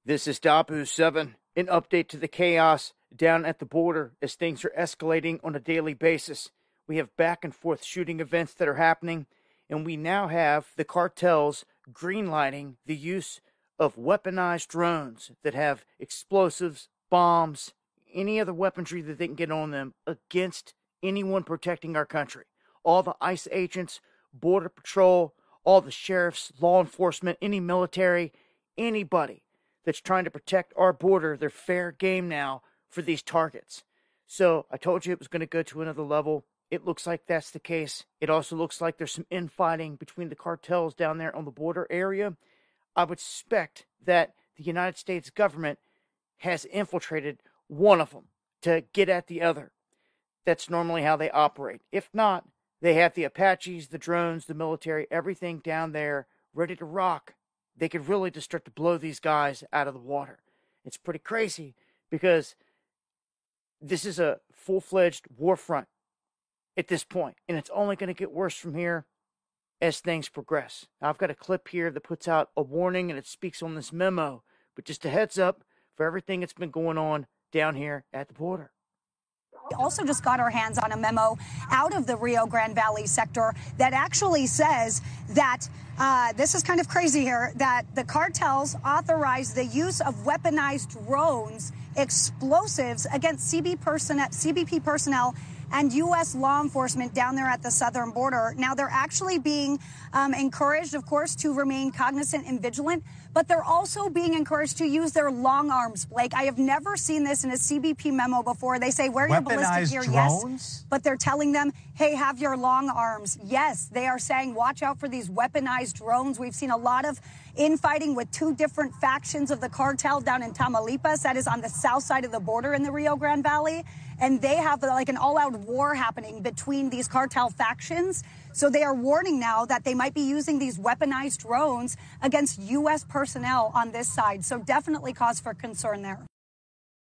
This is Dabu7, an update to the chaos down at the border as things are escalating on a daily basis. We have back and forth shooting events that are happening, and we now have the cartels greenlighting the use of weaponized drones that have explosives, bombs, any other weaponry that they can get on them against anyone protecting our country. All the ICE agents, Border Patrol, all the sheriffs, law enforcement, any military, anybody that's trying to protect our border, they're fair game now for these targets. So I told you it was going to go to another level. It looks like that's the case. It also looks like there's some infighting between the cartels down there on the border area. I would suspect that the United States government has infiltrated one of them to get at the other. That's normally how they operate. If not, they have the Apaches, the drones, the military, everything down there ready to rock. They could really just start to blow these guys out of the water. It's pretty crazy because this is a full-fledged war front at this point, and it's only going to get worse from here as things progress. Now, I've got a clip here that puts out a warning, and it speaks on this memo, but just a heads up for everything that's been going on down here at the border. We also just got our hands on a memo out of the Rio Grande Valley sector that actually says that this is kind of crazy here, that the cartels authorize the use of weaponized drones, explosives against CBP personnel and U.S. law enforcement down there at the southern border. Now, they're actually being encouraged, of course, to remain cognizant and vigilant, but they're also being encouraged to use their long arms, Blake. I have never seen this in a CBP memo before. They say, wear your ballistic gear, yes, but they're telling them, hey, have your long arms. Yes, they are saying, watch out for these weaponized drones. We've seen a lot of infighting with two different factions of the cartel down in Tamaulipas, that is on the south side of the border in the Rio Grande Valley. And they have like an all-out war happening between these cartel factions. So they are warning now that they might be using these weaponized drones against U.S. personnel on this side. So definitely cause for concern there.